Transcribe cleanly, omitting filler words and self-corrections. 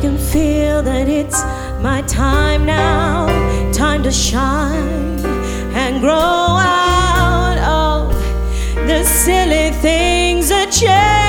can feel that it's my time now, time to shine and grow out of the silly things that change.